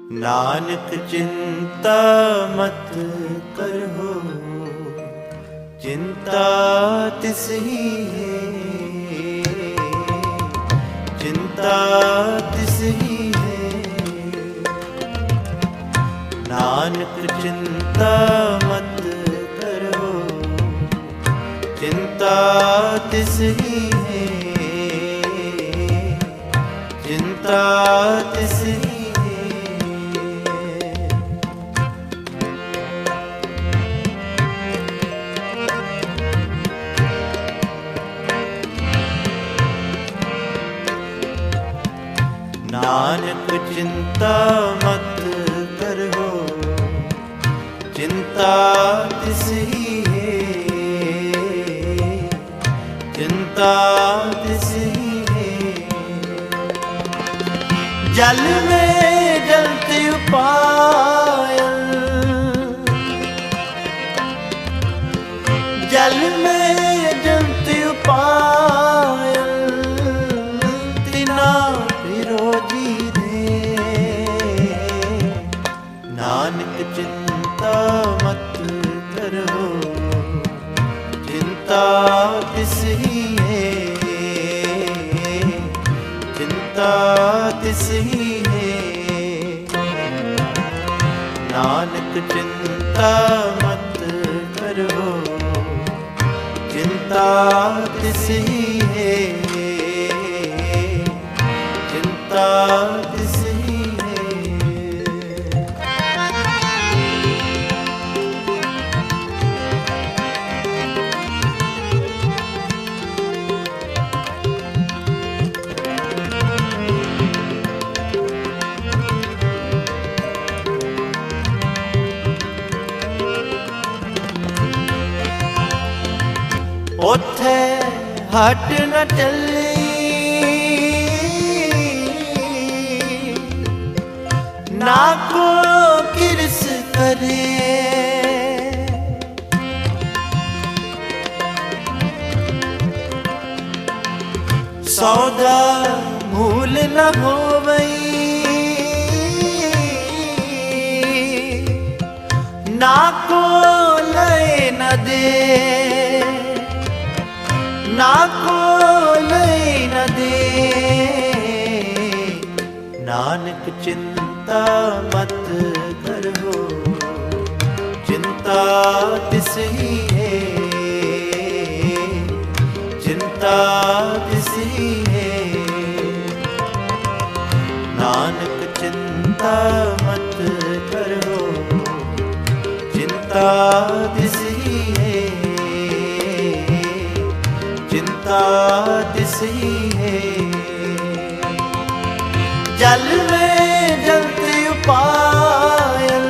नानक चिंता मत करहो, चिंता तिसही है, चिंता तिसही है। नानक चिंता मत करहो, चिंता तिसही है, चिंता तिसही है। नानक चिंता मत करहो, चिंता तिसही है, चिंता तिसही है। जल में जलते पायल, जल में जलते पायल, तिना फिरोजी दे। नानक चिंता मत करहो, चिंता तिसही है, चिंता तिसही है। नानक चिंता मत करहो, चिंता तिसही है, चिंता तिसही है। ओथे हट न चली, ना को किरस करे। सौदा मूल न होवई, ना को लय न दे, ना को लय न दे। नानक चिंता मत करहो, चिंता तिसही है, चिंता तिसही है। नानक चिंता मत करहो, चिंता तिसही है, चिंता तिसही है। जल में जलते पायल,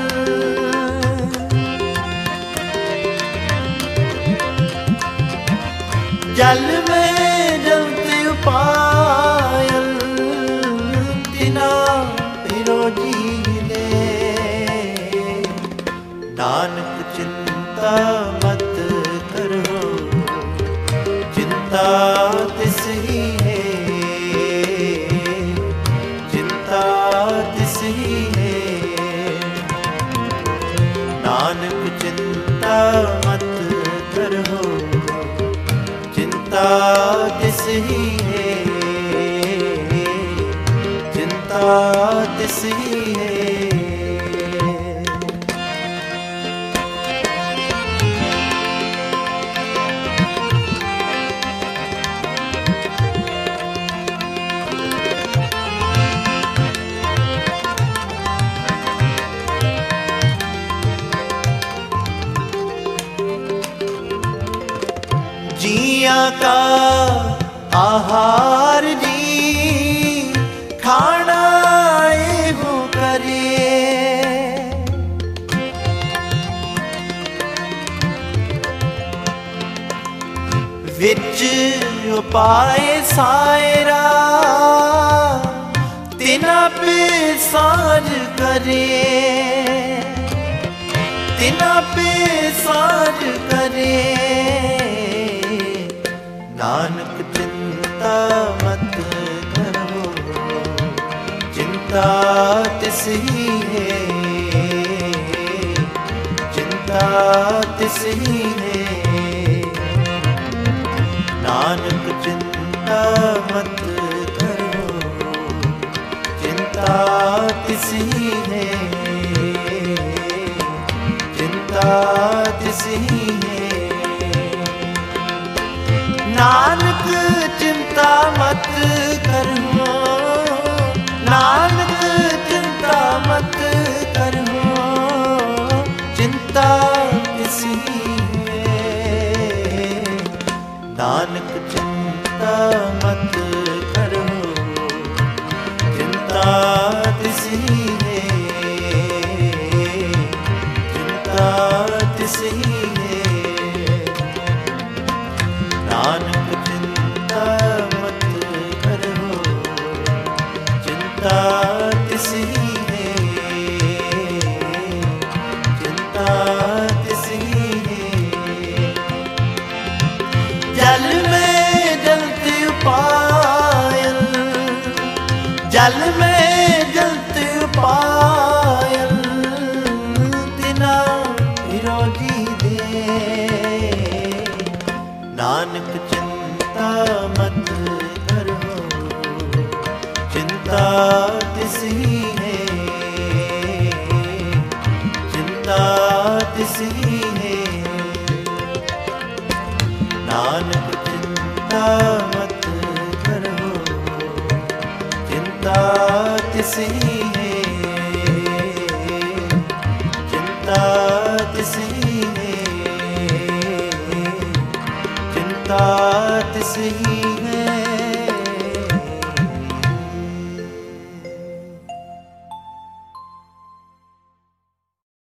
जल में जलते पायल, तिना फिरोजी दे। नानक चिंता मत करहो, चिंता तिसही है, चिंता तिसही है। नानक चिंता मत करहो, चिंता तिसही है, चिंता तिसही है। जिया का आहार जी, खाना एहो करे। विच उपाय सायरा, तिना पे साज करे, तिना पे साज करे। नानक चिंता मत करहो, चिंता चिंता तिसी है, चिंता तिसी है। नानक चिंता मत करो, चिंता तिसी है, चिंता तिसी है। नानक चिंता मत करो, नानक चिंता मत करो, चिंता तिसी है। नानक चिंता मत करो, चिंता तिसी है, चिंता तिसी है। नानक चिंता मत करो, चिंता तिसी है, चिंता तिसी है। जल में जलती पायल, जल में जलती पायल, तिना विरोधी दे। नानक चिंता मत करो, चिंता तिसी है, चिंता तिसी है। नानक चिंता मत करो, चिंता तिसी है,